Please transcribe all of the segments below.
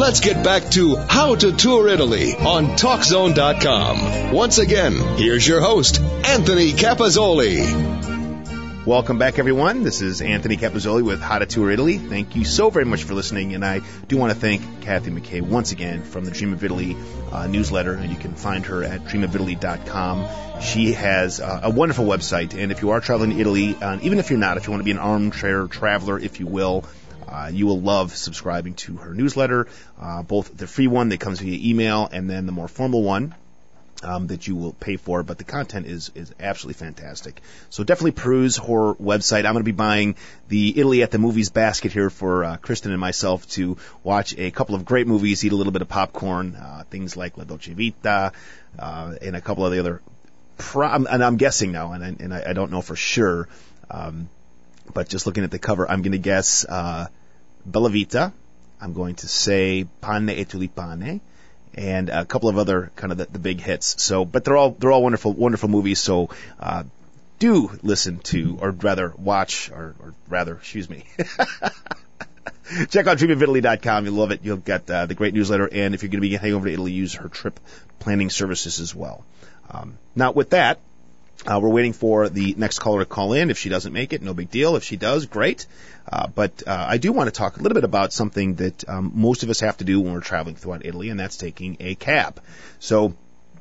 let's get back to How to Tour Italy on TalkZone.com. Once again, here's your host, Anthony Capazzoli. Welcome back, everyone. This is Anthony Capazzoli with How to Tour Italy. Thank you so very much for listening, and I do want to thank Kathy McKay once again from the Dream of Italy newsletter, and you can find her at dreamofitaly.com. She has a wonderful website, and if you are traveling to Italy, even if you're not, if you want to be an armchair traveler, if you will love subscribing to her newsletter, both the free one that comes via email and then the more formal one that you will pay for, but the content is absolutely fantastic. So definitely peruse her website. I'm going to be buying the Italy at the Movies basket here for Kristen and myself to watch a couple of great movies, eat a little bit of popcorn, things like La Dolce Vita, and a couple of the other, and I'm guessing now, and I don't know for sure, but just looking at the cover, I'm going to guess Bella Vita. I'm going to say Pane e Tulipane, and a couple of other kind of the big hits. So, but they're all wonderful movies. So, do listen to, or rather watch, or rather, excuse me. Check out dreamofitaly.com. You'll love it. You'll get the great newsletter, and if you're going to be heading over to Italy, use her trip planning services as well. Now, with that, we're waiting for the next caller to call in. If she doesn't make it, no big deal. If she does, great. But I do want to talk a little bit about something that most of us have to do when we're traveling throughout Italy, and that's taking a cab. So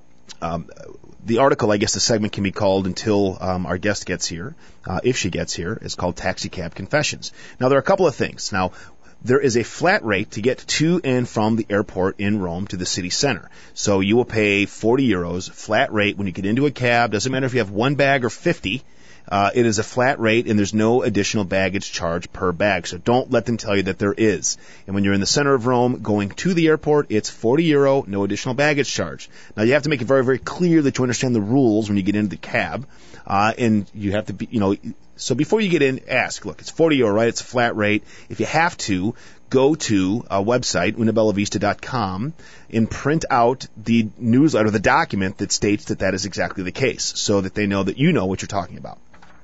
the article, I guess the segment can be called until our guest gets here, if she gets here, is called Taxi Cab Confessions. Now, there are a couple of things. Now, there is a flat rate to get to and from the airport in Rome to the city center. So you will pay 40 euros, flat rate, when you get into a cab. Doesn't matter if you have one bag or 50. It is a flat rate, and there's no additional baggage charge per bag. So don't let them tell you that there is. And when you're in the center of Rome going to the airport, it's 40 euro, no additional baggage charge. Now, you have to make it very, very clear that you understand the rules when you get into the cab. And you have to be, so before you get in, ask, look, it's 40 euro, right? It's a flat rate. If you have to, go to a website, unabellavista.com, and print out the newsletter, the document that states that that is exactly the case, so that they know that you know what you're talking about.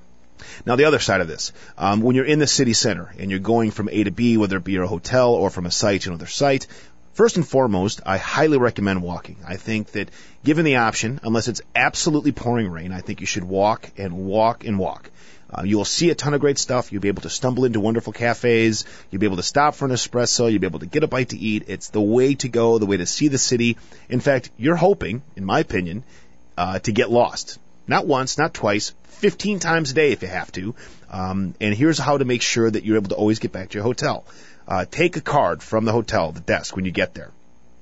Now, the other side of this, when you're in the city center and you're going from A to B, whether it be your hotel or from a site to another site, first and foremost, I highly recommend walking. I think that given the option, unless it's absolutely pouring rain, I think you should walk and walk and walk. You will see a ton of great stuff. You'll be able to stumble into wonderful cafes. You'll be able to stop for an espresso. You'll be able to get a bite to eat. It's the way to go, the way to see the city. In fact, you're hoping, in my opinion, to get lost. Not once, not twice, 15 times a day if you have to. And here's how to make sure that you're able to always get back to your hotel. Take a card from the hotel, the desk, when you get there.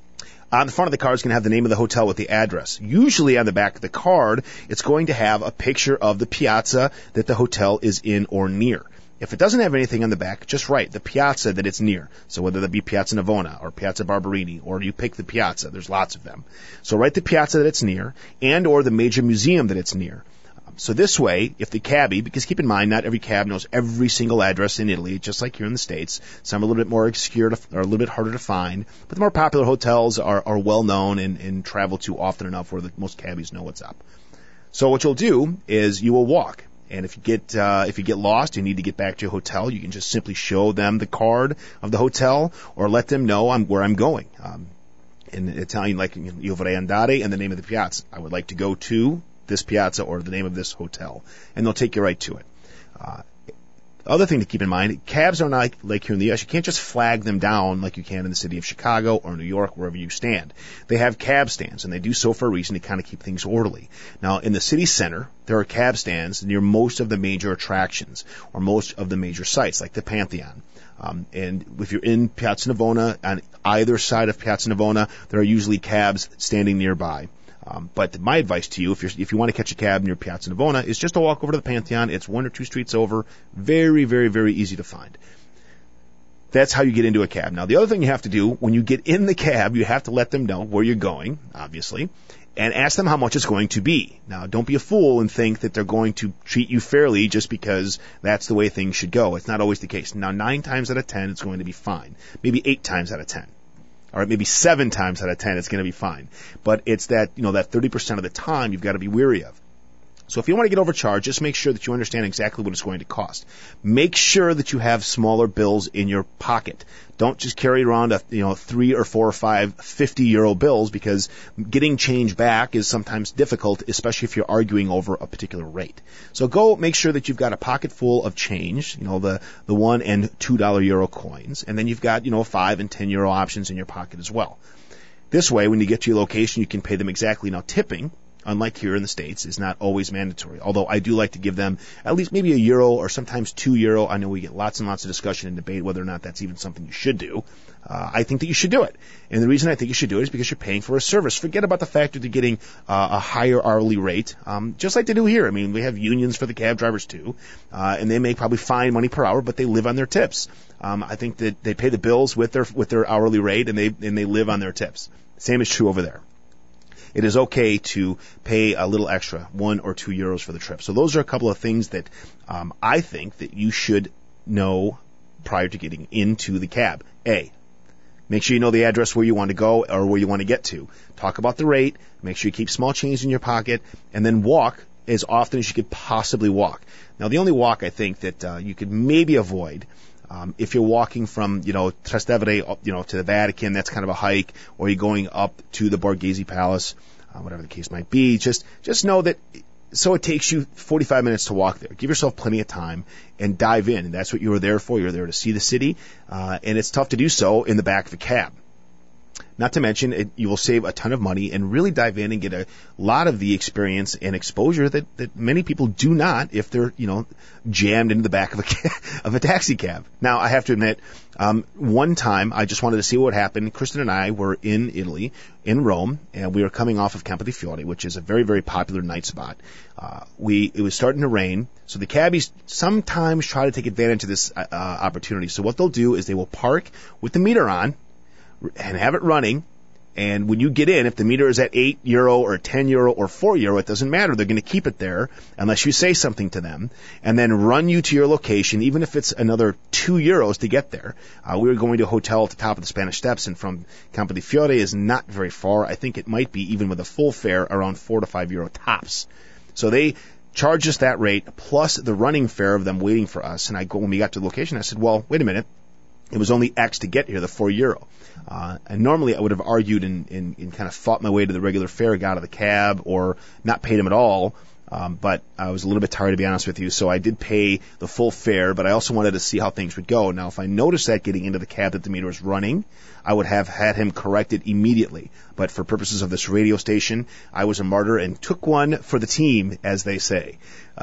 On the front of the card is going to have the name of the hotel with the address. Usually on the back of the card, it's going to have a picture of the piazza that the hotel is in or near. If it doesn't have anything on the back, just write the piazza that it's near. So whether that be Piazza Navona or Piazza Barberini, or you pick the piazza, there's lots of them. So write the piazza that it's near, and or the major museum that it's near. So this way, if the cabbie, because keep in mind, not every cab knows every single address in Italy, just like here in the States. Some are a little bit more obscure or a little bit harder to find, but the more popular hotels are well known and traveled to often enough where most cabbies know what's up. So what you'll do is you will walk. And if you get lost, you need to get back to your hotel, you can just simply show them the card of the hotel or let them know where I'm going. In Italian, like io vorrei andare, and the name of the piazza. I would like to go to this piazza or the name of this hotel, and they'll take you right to it. Other thing to keep in mind, cabs are not like here in the U.S. You can't just flag them down like you can in the city of Chicago or New York, wherever you stand. They have cab stands, and they do so for a reason to kind of keep things orderly. Now, in the city center, there are cab stands near most of the major attractions or most of the major sites, like the Pantheon. And if you're in Piazza Navona, on either side of Piazza Navona, there are usually cabs standing nearby. But my advice to you, if you want to catch a cab near Piazza Navona, is just to walk over to the Pantheon. It's one or two streets over. Very, very, very easy to find. That's how you get into a cab. Now, the other thing you have to do, when you get in the cab, you have to let them know where you're going, obviously, and ask them how much it's going to be. Now, don't be a fool and think that they're going to treat you fairly just because that's the way things should go. It's not always the case. Now, 9 times out of 10, it's going to be fine. Maybe 8 times out of 10. All right, maybe 7 times out of 10, it's going to be fine. But it's that 30% of the time you've got to be weary of. So if you want to get overcharged, just make sure that you understand exactly what it's going to cost. Make sure that you have smaller bills in your pocket. Don't just carry around 3 or 4 or 5 50-euro bills, because getting change back is sometimes difficult, especially if you're arguing over a particular rate. So go make sure that you've got a pocket full of change, the $1 and $2 euro coins, and then you've got 5 and 10 euro options in your pocket as well. This way, when you get to your location, you can pay them exactly. Now, tipping, unlike here in the States, is not always mandatory. Although I do like to give them at least maybe €1 or sometimes €2. I know we get lots and lots of discussion and debate whether or not that's even something you should do. I think that you should do it. And the reason I think you should do it is because you're paying for a service. Forget about the fact that you're getting a higher hourly rate, just like they do here. I mean, we have unions for the cab drivers too, and they may probably find money per hour, but they live on their tips. I think that they pay the bills with their hourly rate, and they live on their tips. Same is true over there. It is okay to pay a little extra, €1 or €2 for the trip. So those are a couple of things that I think that you should know prior to getting into the cab. A, make sure you know the address where you want to go or where you want to get to. Talk about the rate. Make sure you keep small change in your pocket, and then walk as often as you could possibly walk. Now, the only walk I think that you could maybe avoid, if you're walking from, Trastevere, to the Vatican, that's kind of a hike, or you're going up to the Borghese Palace, whatever the case might be, just know that, so it takes you 45 minutes to walk there. Give yourself plenty of time and dive in. And that's what you were there for. You're there to see the city, and it's tough to do so in the back of a cab. Not to mention, you will save a ton of money and really dive in and get a lot of the experience and exposure that many people do not if they're, jammed into the back of a taxi cab. Now, I have to admit, one time I just wanted to see what happened. Kristen and I were in Italy, in Rome, and we were coming off of Campo di Fiore, which is a very, very popular night spot. It was starting to rain, so the cabbies sometimes try to take advantage of this opportunity. So what they'll do is they will park with the meter on and have it running, and when you get in, if the meter is at €8 or €10 or €4, it doesn't matter. They're going to keep it there unless you say something to them, and then run you to your location, even if it's another €2 to get there. We were going to a hotel at the top of the Spanish Steps, and from Campo di Fiore is not very far. I think it might be, even with a full fare, around €4 to €5 tops. So they charged us that rate, plus the running fare of them waiting for us. And when we got to the location, I said, well, wait a minute. It was only X to get here, the €4. And normally I would have argued and kind of fought my way to the regular fare, got out of the cab, or not paid him at all. But I was a little bit tired, to be honest with you, so I did pay the full fare, but I also wanted to see how things would go. Now, if I noticed that getting into the cab that the meter was running, I would have had him corrected immediately. But for purposes of this radio station, I was a martyr and took one for the team, as they say.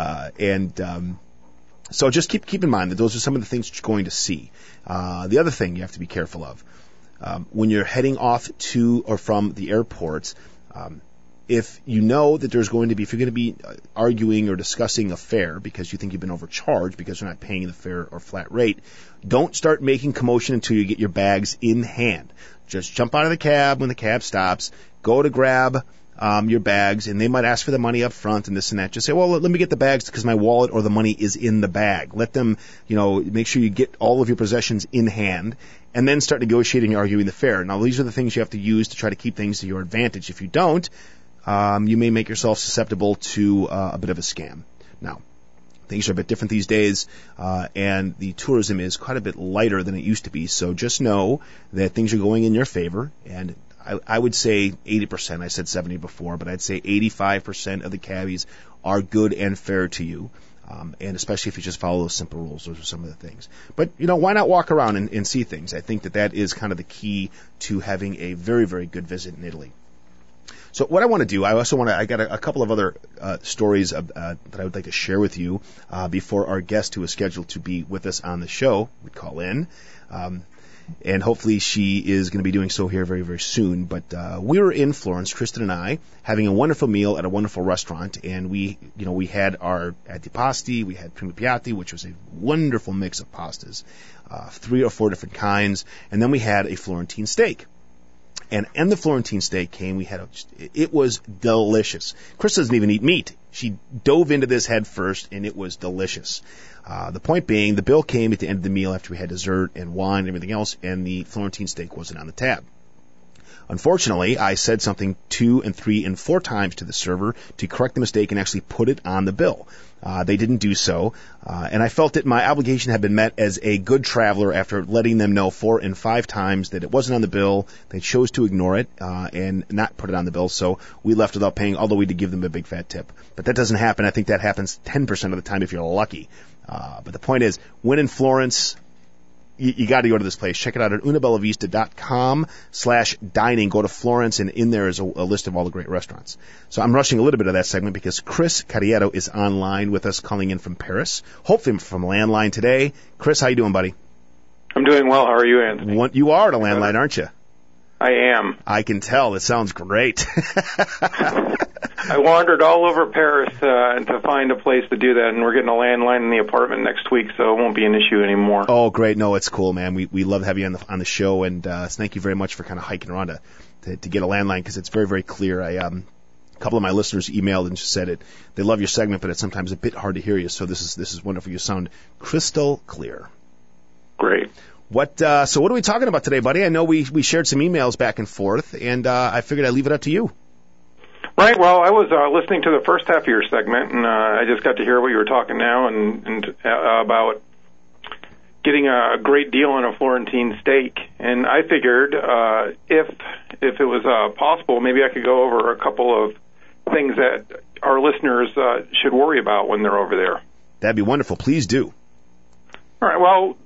So just keep in mind that those are some of the things that you're going to see. The other thing you have to be careful of, when you're heading off to or from the airport, if you know that if you're going to be arguing or discussing a fare because you think you've been overcharged because you're not paying the fare or flat rate, don't start making commotion until you get your bags in hand. Just jump out of the cab when the cab stops, go to grab your bags, and they might ask for the money up front and this and that. Just say, well, let me get the bags because my wallet or the money is in the bag. Let them, make sure you get all of your possessions in hand, and then start negotiating and arguing the fare. Now, these are the things you have to use to try to keep things to your advantage. If you don't, you may make yourself susceptible to a bit of a scam. Now, things are a bit different these days, and the tourism is quite a bit lighter than it used to be. So just know that things are going in your favor, and I would say 80%. I said 70 before, but I'd say 85% of the cabbies are good and fair to you, and especially if you just follow those simple rules. Those are some of the things. But, why not walk around and see things? I think that is kind of the key to having a very, very good visit in Italy. So what I want to do, I got a couple of other stories that I would like to share with you before our guest who is scheduled to be with us on the show would call in. And hopefully she is going to be doing so here very, very soon. But we were in Florence, Kristen and I, having a wonderful meal at a wonderful restaurant. And we had our antipasti, we had primi piatti, which was a wonderful mix of pastas, 3 or 4 different kinds. And then we had a Florentine steak. And the Florentine steak came. It was delicious. Chris doesn't even eat meat. She dove into this head first, and it was delicious. The point being, the bill came at the end of the meal after we had dessert and wine and everything else, and the Florentine steak wasn't on the tab. Unfortunately, I said something 2 and 3 and 4 times to the server to correct the mistake and actually put it on the bill. They didn't do so, and I felt that my obligation had been met as a good traveler after letting them know 4 and 5 times that it wasn't on the bill. They chose to ignore it and not put it on the bill, so we left without paying, although we did give them a big fat tip. But that doesn't happen. I think that happens 10% of the time if you're lucky. But the point is, when in Florence, you got to go to this place. Check it out at unabellavista.com/dining. Go to Florence, and in there is a list of all the great restaurants. So I'm rushing a little bit of that segment because Chris Carrieto is online with us, calling in from Paris, hopefully from a landline today. Chris, how you doing, buddy? I'm doing well. How are you, Anthony? You are at a landline, aren't you? I am. I can tell. It sounds great. I wandered all over Paris to find a place to do that, and we're getting a landline in the apartment next week, so it won't be an issue anymore. Oh, great. No, it's cool, man. We love having you on the show, and thank you very much for kind of hiking around to get a landline, because it's very, very clear. A couple of my listeners emailed and just said it. They love your segment, but it's sometimes a bit hard to hear you, so this is wonderful. You sound crystal clear. Great. So what are we talking about today, buddy? I know we shared some emails back and forth, and I figured I'd leave it up to you. Right. Well, I was listening to the first half of your segment, and I just got to hear what you were talking now and about getting a great deal on a Florentine steak. And I figured if it was possible, maybe I could go over a couple of things that our listeners should worry about when they're over there. That'd be wonderful. Please do. All right. Well,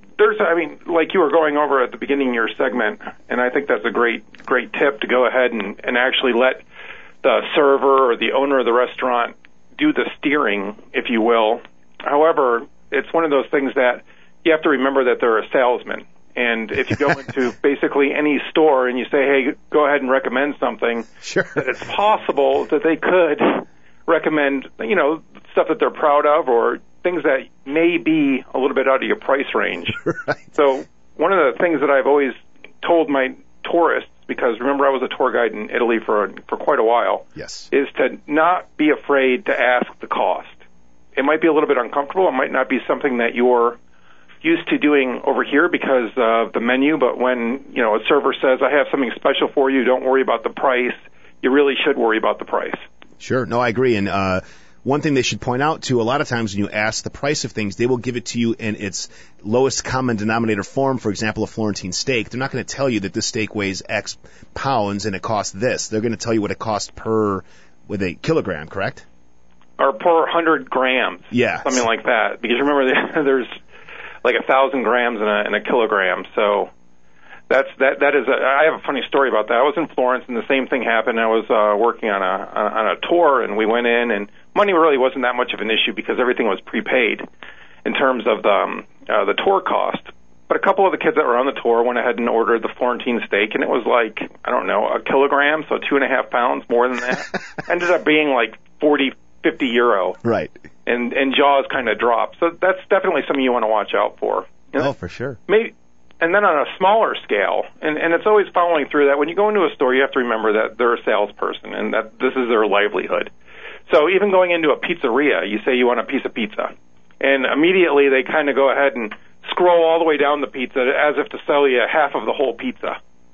like you were going over at the beginning of your segment, and I think that's a great tip to go ahead and actually let the server or the owner of the restaurant do the steering, if you will. However, it's one of those things that you have to remember that they're a salesman. And if you go into basically any store and you say, hey, go ahead and recommend something, sure, that it's possible that they could recommend, stuff that they're proud of or things that may be a little bit out of your price range. Right. So one of the things that I've always told my tourists, because remember I was a tour guide in Italy for quite a while, yes, is to not be afraid to ask the cost. It might be a little bit uncomfortable. It might not be something that you're used to doing over here because of the menu, but when a server says, I have something special for you, don't worry about the price, you really should worry about the price. Sure. No, I agree. And one thing they should point out, too, a lot of times when you ask the price of things, they will give it to you in its lowest common denominator form. For example, a Florentine steak. They're not going to tell you that this steak weighs X pounds and it costs this. They're going to tell you what it costs with a kilogram, correct? Or per 100 grams. Yeah. Something like that. Because remember, there's like 1,000 grams in a kilogram. So that is I have a funny story about that. I was in Florence and the same thing happened. I was working on a tour, and we went in, and money really wasn't that much of an issue because everything was prepaid in terms of the tour cost. But a couple of the kids that were on the tour went ahead and ordered the Florentine steak, and it was like, I don't know, a kilogram, so 2.5 pounds, more than that. Ended up being like 40, 50 euro. Right. And jaws kind of dropped. So that's definitely something you want to watch out for. Oh, for sure. Maybe. And then on a smaller scale, and it's always following through that, when you go into a store, you have to remember that they're a salesperson and that this is their livelihood. So even going into a pizzeria, you say you want a piece of pizza, and immediately they kind of go ahead and scroll all the way down the pizza as if to sell you half of the whole pizza.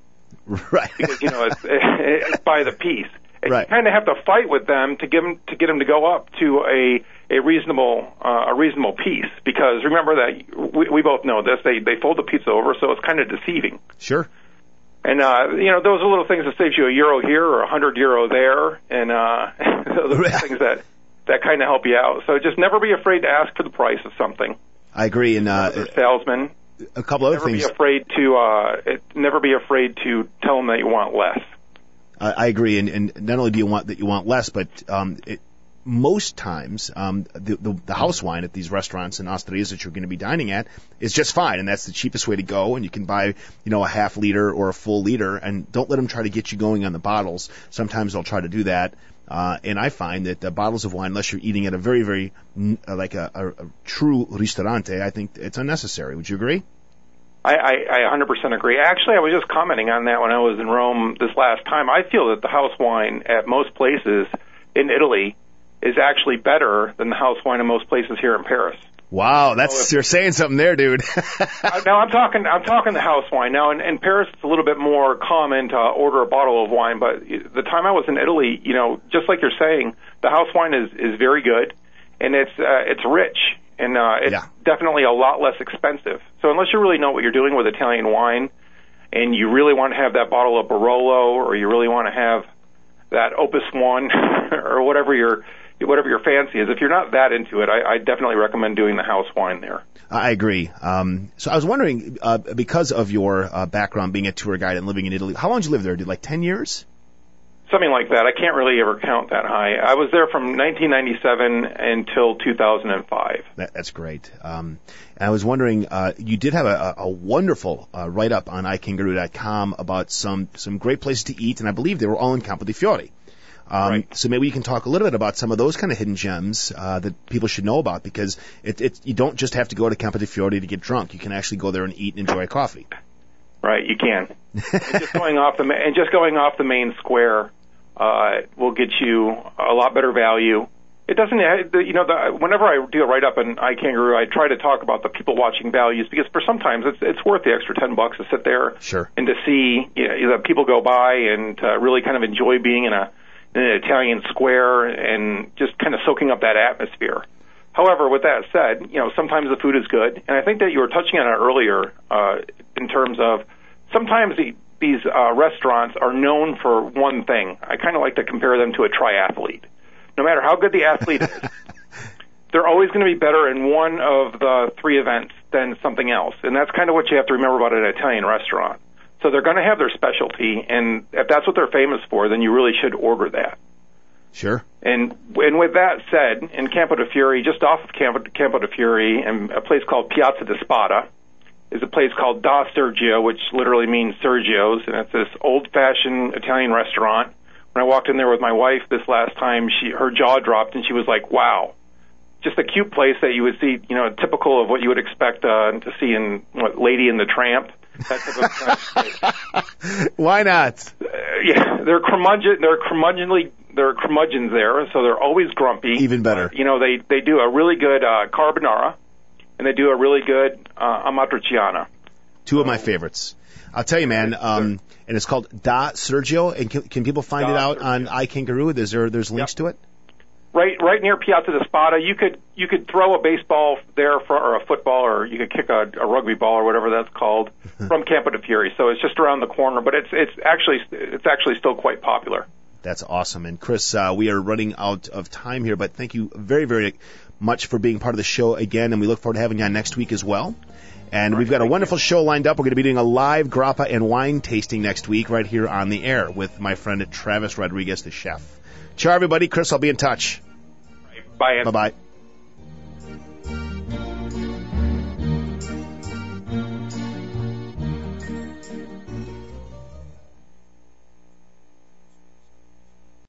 Right. Because, it's by the piece. And right. You kind of have to fight with them to get them to go up to a reasonable piece, because remember that we both know this, they fold the pizza over, so it's kind of deceiving. Sure. And those are little things that saves you €1 here or €100 there, and those are things that kind of help you out. So just never be afraid to ask for the price of something. I agree. And salesman. A couple other things. Never be afraid to tell them that you want less. I agree, and not only do you want less, but most times the house wine at these restaurants and osterias that you're going to be dining at is just fine, and that's the cheapest way to go. And you can buy a half liter or a full liter, and don't let them try to get you going on the bottles. Sometimes they'll try to do that, and I find that the bottles of wine, unless you're eating at a very, very like a true ristorante, I think it's unnecessary. Would you agree? I 100% agree. Actually, I was just commenting on that when I was in Rome this last time. I feel that the house wine at most places in Italy is actually better than the house wine in most places here in Paris. Wow, you're saying something there, dude. Now I'm talking the house wine. Now in Paris it's a little bit more common to order a bottle of wine, but the time I was in Italy, just like you're saying, the house wine is very good, and it's rich, and it's definitely a lot less expensive. So unless you really know what you're doing with Italian wine, and you really want to have that bottle of Barolo, or you really want to have that Opus One, or whatever your fancy is. If you're not that into it, I definitely recommend doing the house wine there. I agree. So I was wondering, because of your background being a tour guide and living in Italy, how long did you live there? Did 10 years? Something like that. I can't really ever count that high. I was there from 1997 until 2005. That's great. And I was wondering, you did have a wonderful write-up on iKangaroo.com about some great places to eat, and I believe they were all in Campo di Fiore. Right. So maybe you can talk a little bit about some of those kind of hidden gems that people should know about, because you don't just have to go to Campo di Fiore to get drunk. You can actually go there and eat and enjoy coffee. Right, you can. And just going off the main square will get you a lot better value. It doesn't, whenever I do a write-up on iKangaroo, I try to talk about the people watching values, because for sometimes it's worth the extra $10 to sit there and to see that people go by and really kind of enjoy being in an Italian square and just kind of soaking up that atmosphere. However, with that said, sometimes the food is good, and I think that you were touching on it earlier in terms of sometimes these restaurants are known for one thing. I kind of like to compare them to a triathlete. No matter how good the athlete is, they're always going to be better in one of the three events than something else, and that's kind of what you have to remember about an Italian restaurant. So they're going to have their specialty, and if that's what they're famous for, then you really should order that. Sure. And with that said, in Campo di Fiore, just off of Campo di Fiore, and a place called Piazza di Spada, is a place called Da Sergio, which literally means Sergio's, and it's this old-fashioned Italian restaurant. When I walked in there with my wife this last time, her jaw dropped, and she was like, wow. Just a cute place that you would see, typical of what you would expect to see in Lady and the Tramp. That type of place. Why not? Yeah, they're curmudgeons there, so they're always grumpy. Even better. They do a really good carbonara, and they do a really good amatriciana. Two of my favorites. I'll tell you, man. And it's called Da Sergio. And can people find it out on iKangaroo? There's links to it. Right near Piazza di Spada. You could throw a baseball there or a football, or you could kick a rugby ball or whatever that's called from Campo di Fiore. So it's just around the corner, but it's actually still quite popular. That's awesome. And Chris, we are running out of time here, but thank you very, very much for being part of the show again, and we look forward to having you on next week as well. And we've got a wonderful show lined up. We're going to be doing a live grappa and wine tasting next week right here on the air with my friend Travis Rodriguez, the chef. Ciao, everybody. Chris, I'll be in touch. Bye. Bye-bye.